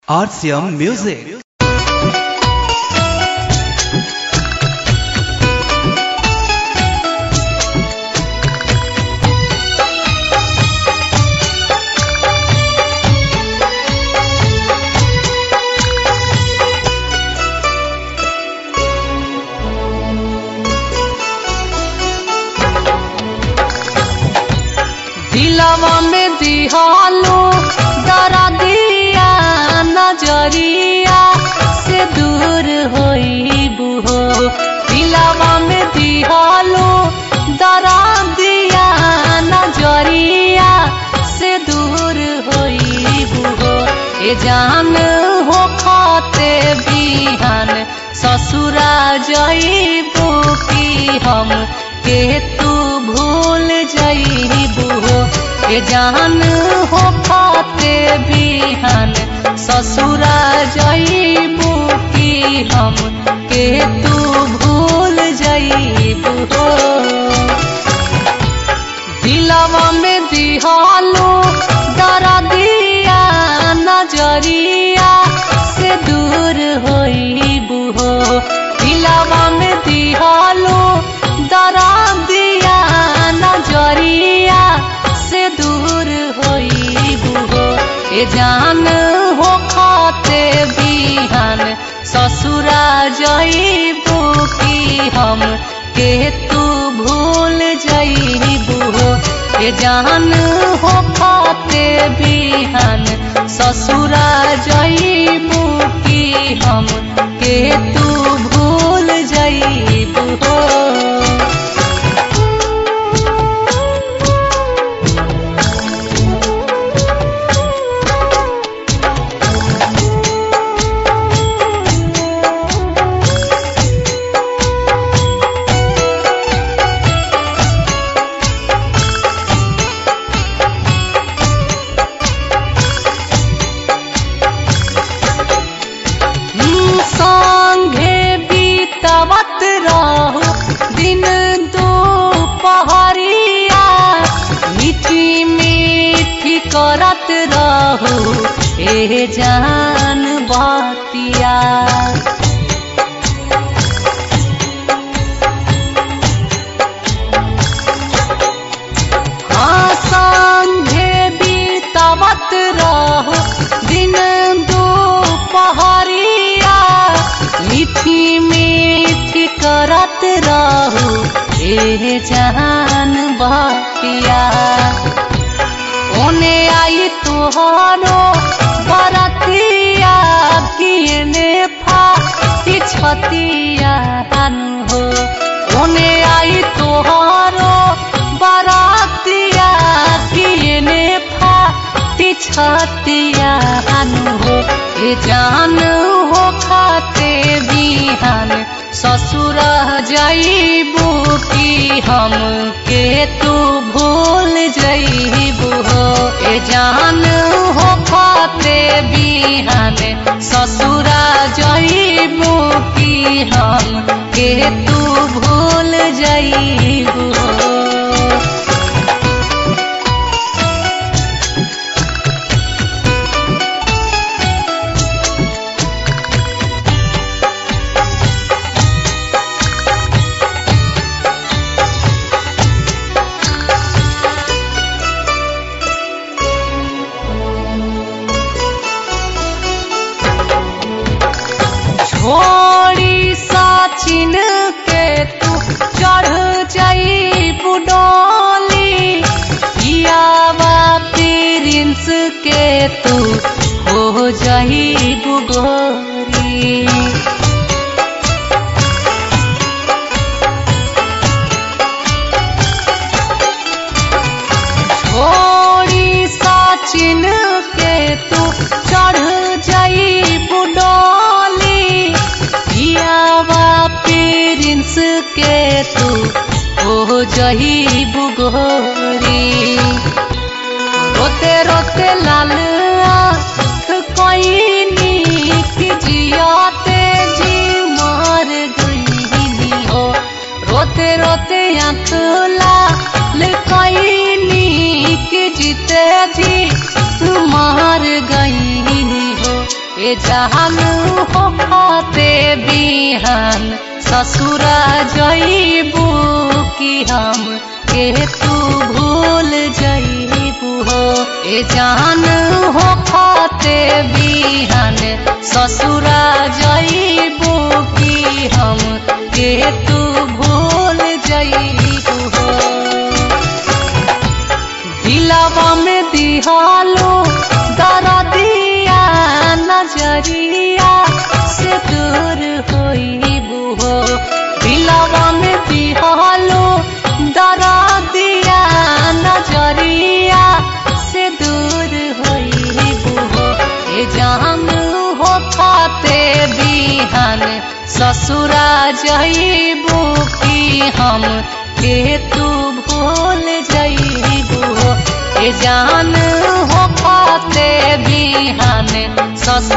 RCM Music. दिलवा में दिहालो डरा दिया नजरिया से दूर होइबू हो। दिलवा में दिहालो डरा दिया नजरिया से दूर होइबू हो। ए जान हो खाते बिहान ससुरा जाइबू की हम के तू भूल जाइबू हो। ए जान हो खाते बिहान ससुरा जाइबू की हम के तू भूल जाइबू हो। दिलवा में दिहालो डरा दिया नजरिया से दूर होइबू हो। दिलवा में दिहालो डरा दिया नजरिया से दूर होइबू हो। ए जान हो खाते बिहान ससुरा जाइबू की हम के तू भूल जाइबू हो। ए जान हो खाते बिहान ससुरा जाइबू की हम के तू भूल जाइबू हो। दिन दोपहरिया मीठी मीठी करत रहू ए जान बातिया। हाँ संगे बीतावत रहू दिन दोपहरिया मीठी मीठी करत रहू ए जान बातिया। ओने आई तुहारो बरतिया किने फाटी छतिया हो। ओने आई तुहारो बरतिया किने फाटी छतिया हो। ए जान हो खाते बिहान ससुर जाइबू की हम के तू भूल जाइबू हो। ए जान हो खाते बिहान ससुरा जाइबू की हम के तू भूल जाइबू हो। छोड़ी साचिन के तू चढ़ जाइबू डोली। पियावा प्रिंस के तू हो जाइबू गोरी। छोड़ी साचिन के तू चढ़ जाइबू डोली। पियावा प्रिंस के तू हो जाइबू गोरी। रोते रोते लाल आँख कोइनी की जियाते जी मर गईनी हो। रोते रोते आँख लाल कोइनी की जीते जी मार गई हो। ए जान हो खाते बिहान ससुरा जइबू कि हम के तू भूल जइबू हो। ए जान हो खाते बिहान ससुरा जइबू कि हम के तू भूल जइबू हो। दिलवा में दिहालो दरदिया नजरिया से दूर होइबू हो। दिलवा में दिहालो दरदिया नजरिया से दूर होइबू हो। ए जान हो खाते बिहान ससुरा जइबू कि हम के तू भूल जइबू हो। ए जान हो खाते बिहान ससुरा